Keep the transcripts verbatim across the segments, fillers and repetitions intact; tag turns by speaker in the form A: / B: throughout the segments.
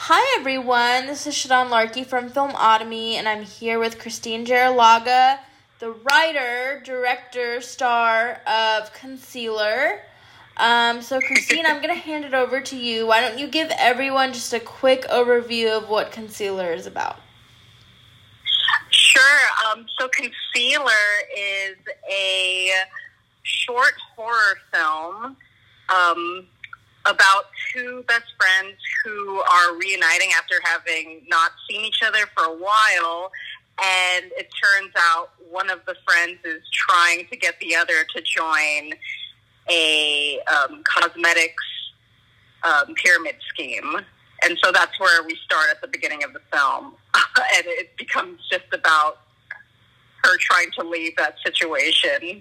A: Hi everyone, this is Shadon Larkey from Filmotomy, and I'm here with Christine Jaralaga, the writer, director, star of Concealer. Um, so Christine, I'm going to hand it over to you. Why don't you give everyone just a quick overview of what Concealer is about?
B: Sure. Um, so Concealer is a short horror film um, about two best friends who are reuniting after having not seen each other for a while, and it turns out one of the friends is trying to get the other to join a um, cosmetics um, pyramid scheme. And so that's where we start at the beginning of the film. And it becomes just about her trying to leave that situation.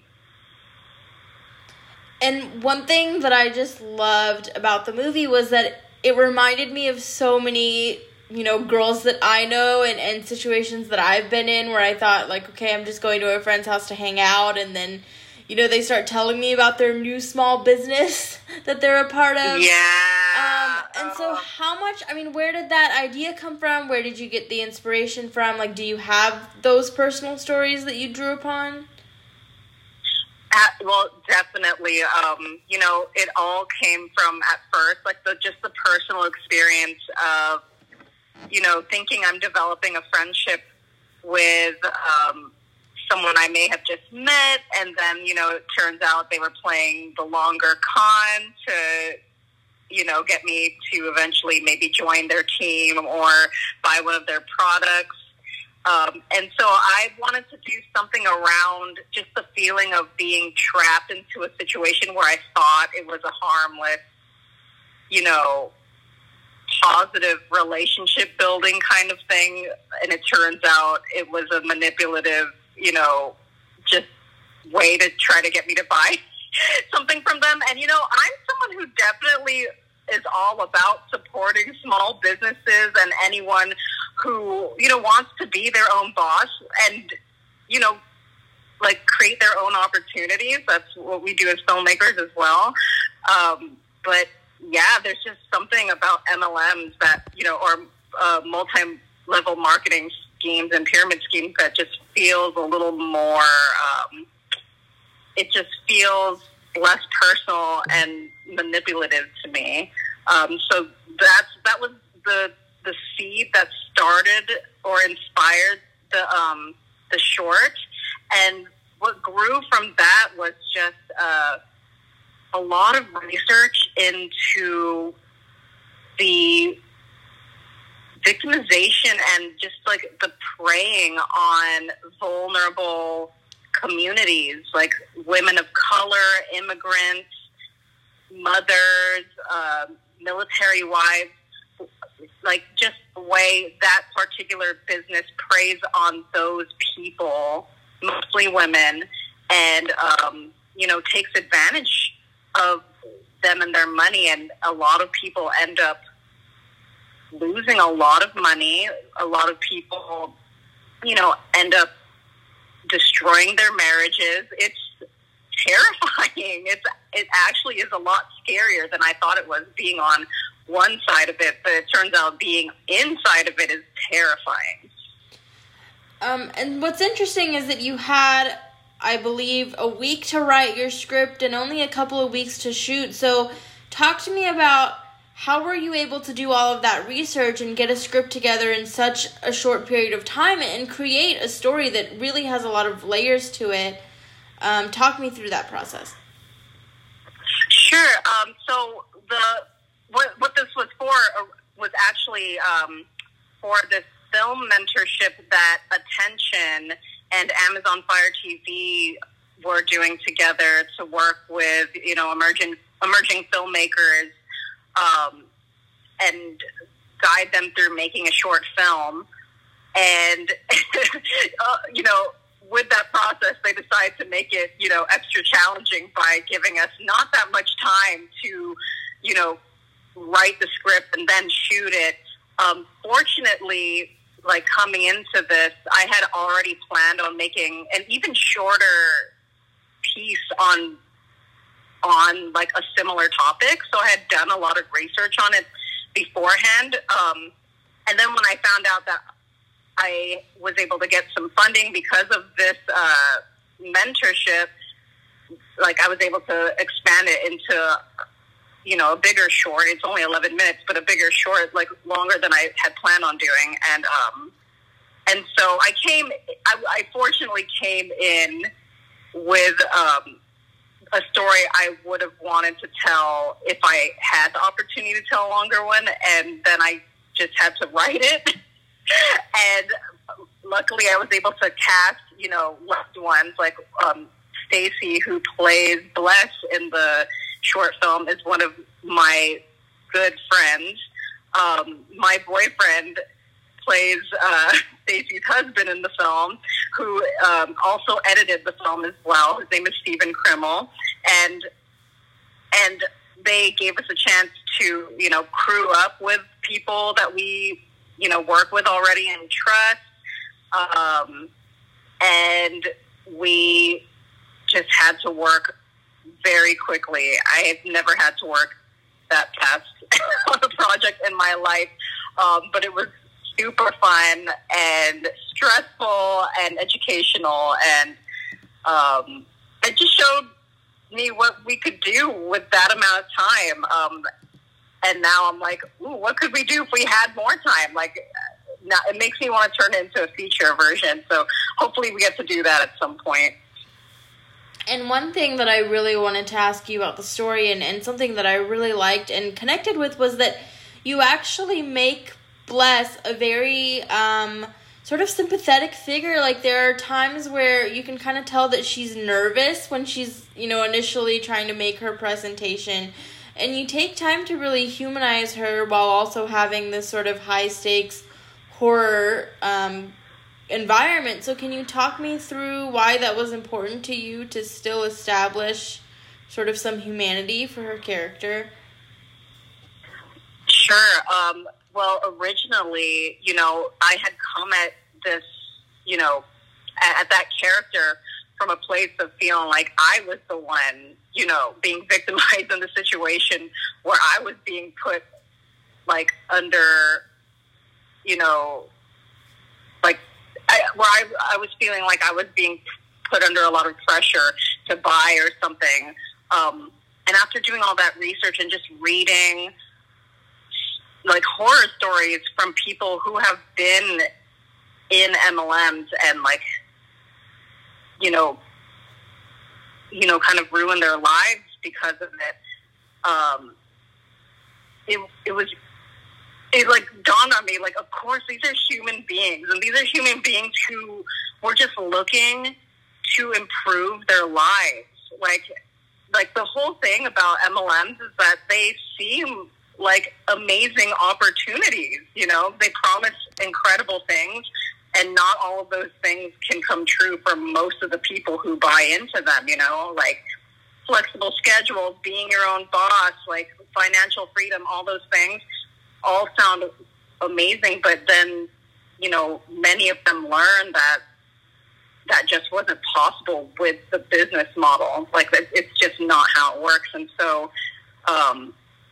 A: And one thing that I just loved about the movie was that it reminded me of so many, you know, girls that I know and, and situations that I've been in where I thought, like, okay, I'm just going to a friend's house to hang out, and then, you know, they start telling me about their new small business that they're a part of.
B: Yeah.
A: Um, and so how much, I mean, where did that idea come from? Where did you get the inspiration from? Like, do you have those personal stories that you drew upon?
B: At, well, definitely. Um, you know, it all came from, at first, like, the just the personal experience of, you know, thinking I'm developing a friendship with um, someone I may have just met, and then, you know, it turns out they were playing the longer con to, you know, get me to eventually maybe join their team or buy one of their products. Um, and so I wanted to do something around just the feeling of being trapped into a situation where I thought it was a harmless, you know, positive relationship building kind of thing. And it turns out it was a manipulative, you know, just way to try to get me to buy something from them. And, you know, I'm someone who definitely is all about supporting small businesses and anyone who, you know, wants to be their own boss and, you know, like, create their own opportunities. That's what we do as filmmakers as well. Um, but, yeah, there's just something about M L Ms that, you know, or uh, multi-level marketing schemes and pyramid schemes that just feels a little more, um, it just feels less personal and manipulative to me. Um, so that's, that was the, the seed that started or inspired the, um, the short. And what grew from that was just, uh, a lot of research into the victimization and just, like, the preying on vulnerable communities, like women of color, immigrants, mothers, uh, military wives, like, just the way that particular business preys on those people, mostly women, and, um, you know, takes advantage of them and their money. And a lot of people end up losing a lot of money. A lot of people, you know, end up destroying their marriages. It's terrifying. It's it actually is a lot scarier than I thought it was, being on one side of it, but it turns out being inside of it is terrifying.
A: Um, and what's interesting is that you had, I believe, a week to write your script and only a couple of weeks to shoot. So talk to me about how were you able to do all of that research and get a script together in such a short period of time and create a story that really has a lot of layers to it. Um, talk me through that process.
B: Sure. Um, so the what, what this was for uh, was actually um, for this film mentorship that Attention and Amazon Fire T V were doing together to work with, you know, emerging emerging filmmakers um, and guide them through making a short film. And uh, you know, with that process, they decided to make it, you know, extra challenging by giving us not that much time to, you know, write the script and then shoot it. Um, fortunately, like, coming into this, I had already planned on making an even shorter piece on, on like, a similar topic. So I had done a lot of research on it beforehand. Um, and then when I found out that I was able to get some funding because of this uh, mentorship, like I was able to expand it into, you know, a bigger short. It's only eleven minutes, but a bigger short, like longer than I had planned on doing. And, um, and so I came, I, I fortunately came in with, um, a story I would have wanted to tell if I had the opportunity to tell a longer one. And then I just had to write it. And luckily I was able to cast, you know, loved ones like, um, Stacy, who plays Bless in the short film, is one of my good friends. Um, my boyfriend plays uh, Stacy's husband in the film, who um, also edited the film as well. His name is Stephen Krimmel, and and they gave us a chance to, you know, crew up with people that we, you know, work with already and trust, um, and we just had to work very quickly. I have never had to work that fast on a project in my life, um, but it was super fun and stressful and educational, and um, it just showed me what we could do with that amount of time. Um, and now I'm like, ooh, what could we do if we had more time? Like, now it makes me want to turn it into a feature version. So hopefully we get to do that at some point.
A: And one thing that I really wanted to ask you about the story, and, and something that I really liked and connected with, was that you actually make Bless a very um, sort of sympathetic figure. Like, there are times where you can kind of tell that she's nervous when she's, you know, initially trying to make her presentation. And you take time to really humanize her while also having this sort of high-stakes horror um environment. So can you talk me through why that was important to you to still establish sort of some humanity for her character?
B: Sure. Um, well, originally, you know, I had come at this, you know, at, at that character from a place of feeling like I was the one, you know, being victimized in the situation where I was being put, like, under, you know, like, I, where I, I was feeling like I was being put under a lot of pressure to buy or something. Um, and after doing all that research and just reading, like, horror stories from people who have been in M L Ms and, like, you know, you know, kind of ruined their lives because of it, um, it, it was... it, like, dawned on me, like, of course, these are human beings, and these are human beings who were just looking to improve their lives. Like, like the whole thing about M L Ms is that they seem like amazing opportunities, you know? They promise incredible things, and not all of those things can come true for most of the people who buy into them, you know? Like, flexible schedules, being your own boss, like, financial freedom, all those things all sound amazing, but then, you know, many of them learn that that just wasn't possible with the business model. Like, it's just not how it works. And so um,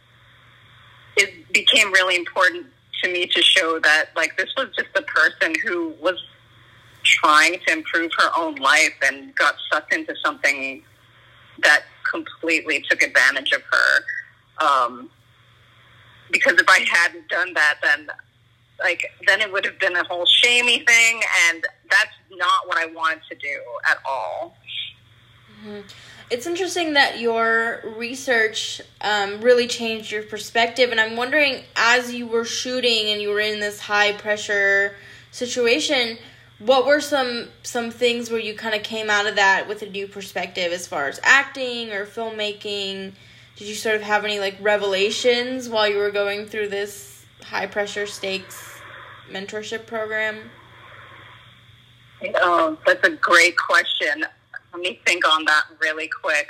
B: it became really important to me to show that, like, this was just a person who was trying to improve her own life and got sucked into something that completely took advantage of her. Um, Because if I hadn't done that, then, like, then it would have been a whole shamey thing, and that's not what I wanted to do at all.
A: Mm-hmm. It's interesting that your research um, really changed your perspective, and I'm wondering, as you were shooting and you were in this high-pressure situation, what were some some things where you kind of came out of that with a new perspective as far as acting or filmmaking? Did you sort of have any, like, revelations while you were going through this high-pressure stakes mentorship program?
B: Oh, that's a great question. Let me think on that really quick.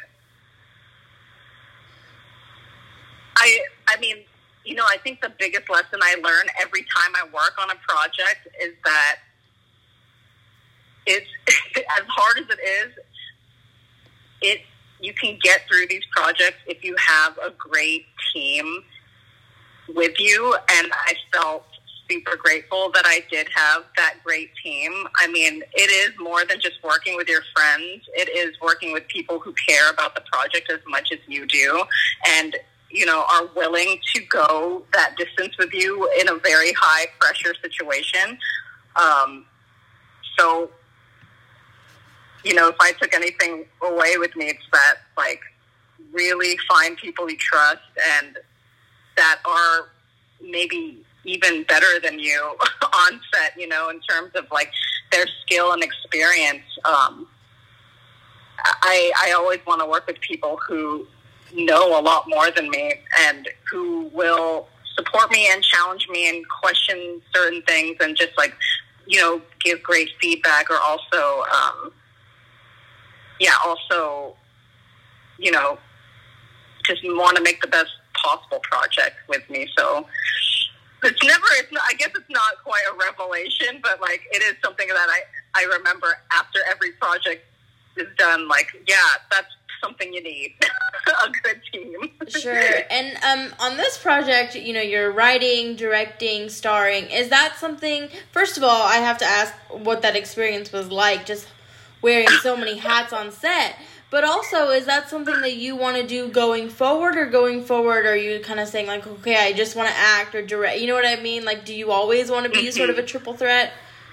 B: I, I mean, you know, I think the biggest lesson I learn every time I work on a project is that it's, as hard as it is, it you can get through these projects if you have a great team with you, and I felt super grateful that I did have that great team. I mean, it is more than just working with your friends. It is working with people who care about the project as much as you do, and, you know, are willing to go that distance with you in a very high pressure situation. Um, so, you know, if I took anything away with me, it's that, like, really find people you trust and that are maybe even better than you on set, you know, in terms of, like, their skill and experience. Um, I, I always want to work with people who know a lot more than me and who will support me and challenge me and question certain things and just, like, you know, give great feedback, or also, um, yeah, also, you know, just want to make the best possible project with me. So it's never, it's not, I guess it's not quite a revelation, but, like, it is something that I, I remember after every project is done, like, yeah, that's something you need, a good team.
A: Sure. And um, on this project, you know, you're writing, directing, starring. Is that something, first of all, I have to ask what that experience was like, just wearing so many hats on set. But also, is that something that you want to do going forward, or going forward, are you kind of saying, like, okay, I just want to act or direct? You know what I mean? Like, do you always want to be mm-hmm. sort of a triple threat?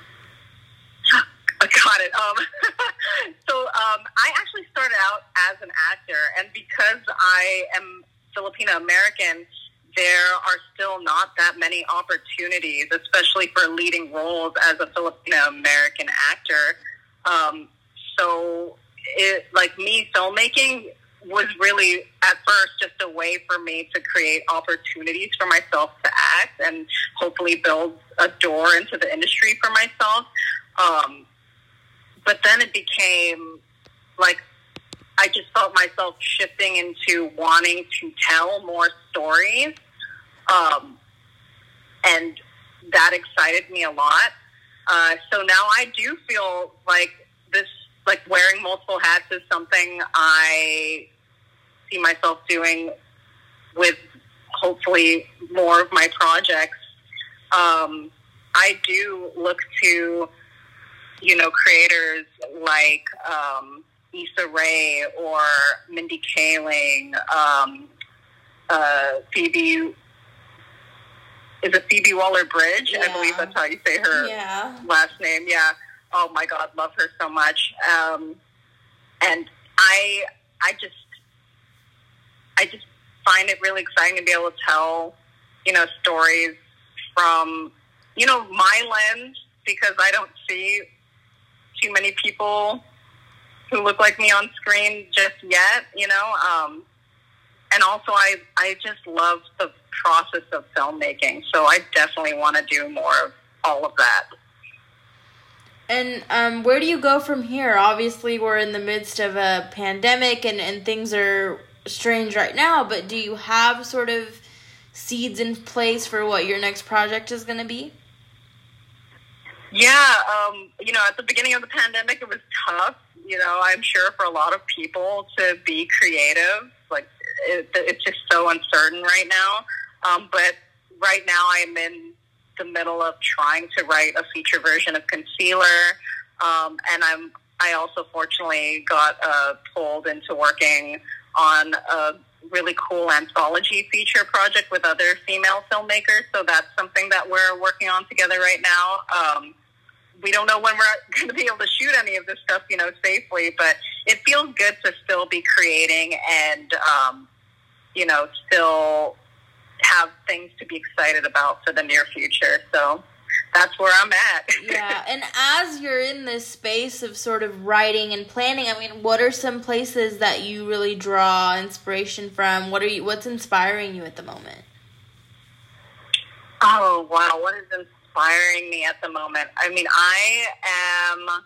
B: I got it. Um, so um, I actually started out as an actor, and because I am Filipino American, there are still not that many opportunities, especially for leading roles as a Filipino American actor. Um, so, it, like me, filmmaking was really at first just a way for me to create opportunities for myself to act and hopefully build a door into the industry for myself. Um, but then it became like I just felt myself shifting into wanting to tell more stories. Um, and that excited me a lot. Uh, so now I do feel like this, like wearing multiple hats is something I see myself doing with hopefully more of my projects. Um, I do look to, you know, creators like um, Issa Rae or Mindy Kaling, um, uh, Phoebe, is it Phoebe Waller-Bridge?
A: Yeah.
B: I believe that's how you say her
A: yeah.
B: last name. Yeah. Oh my God, love her so much. Um, and I, I just, I just find it really exciting to be able to tell, you know, stories from, you know, my lens, because I don't see too many people who look like me on screen just yet, you know. Um, and also, I, I just love the process of filmmaking, so I definitely want to do more of all of that.
A: And um, where do you go from here? Obviously, we're in the midst of a pandemic, and, and things are strange right now, but do you have sort of seeds in place for what your next project is going to be?
B: Yeah, um, you know, at the beginning of the pandemic, it was tough, you know, I'm sure for a lot of people to be creative. Like, it, it's just so uncertain right now. Um, but right now I'm in the middle of trying to write a feature version of Concealer. Um, and I'm, I also fortunately got uh, pulled into working on a really cool anthology feature project with other female filmmakers. So that's something that we're working on together right now. Um, we don't know when we're going to be able to shoot any of this stuff, you know, safely, but it feels good to still be creating and, um, you know, still have things to be excited about for the near future. So that's where I'm at.
A: Yeah, and as you're in this space of sort of writing and planning, I mean, what are some places that you really draw inspiration from? What are you? What's inspiring you at the moment?
B: Oh, wow. What is inspiring me at the moment? I mean, I am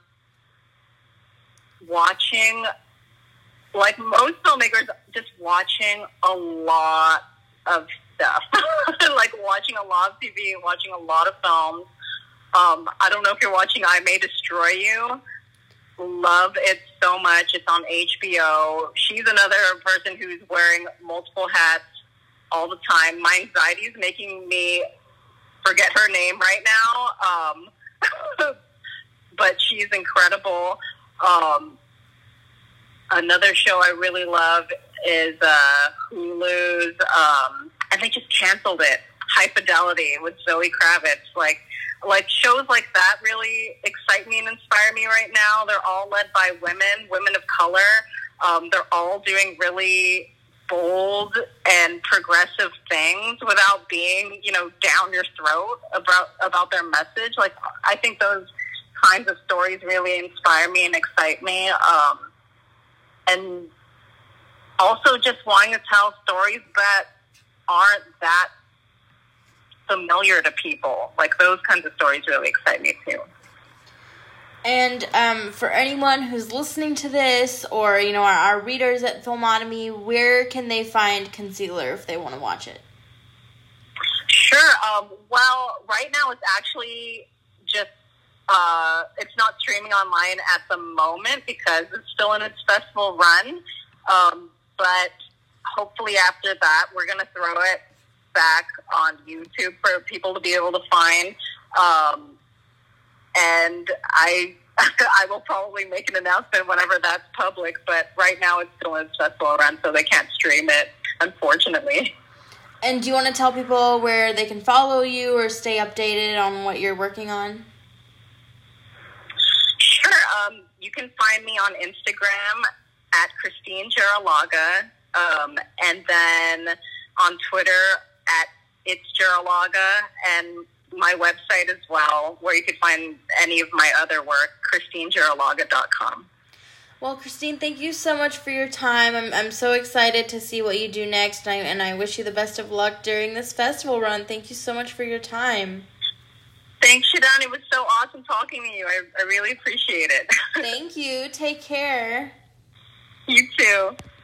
B: watching, like most filmmakers, just watching a lot of stuff. Like watching a lot of T V, watching a lot of films. Um, I don't know if you're watching I May Destroy You. Love it so much. It's on H B O. She's another person who's wearing multiple hats all the time. My anxiety is making me forget her name right now. Um, but she's incredible. Um, another show I really love is uh, Hulu's, um, and they just canceled it, High Fidelity with Zoe Kravitz. Like, like shows like that really excite me and inspire me right now. They're all led by women, women of color. Um, they're all doing really bold and progressive things without being, you know, down your throat about about their message. Like, I think those kinds of stories really inspire me and excite me. Um, and also just wanting to tell stories that aren't that familiar to people. Like, those kinds of stories really excite me too.
A: And um, for anyone who's listening to this, or, you know, our, our readers at Filmotomy, where can they find Concealer if they want to watch it?
B: Sure. Um, well, right now it's actually just, uh, it's not streaming online at the moment because it's still in its festival run. Um, but hopefully after that, we're going to throw it back on YouTube for people to be able to find. Um, and I I will probably make an announcement whenever that's public, but right now it's still in its festival run, so they can't stream it, unfortunately.
A: And do you want to tell people where they can follow you or stay updated on what you're working on?
B: Sure. Um, you can find me on Instagram at Christine Geralaga, um, and then on Twitter at It's Geralaga, and my website as well, where you could find any of my other work, christine geralaga dot com.
A: Well, Christine, thank you so much for your time. I'm I'm so excited to see what you do next, and I, and I wish you the best of luck during this festival run. Thank you so much for your time.
B: Thanks, Shadon. It was so awesome talking to you. I, I really appreciate it.
A: Thank you. Take care.
B: You too.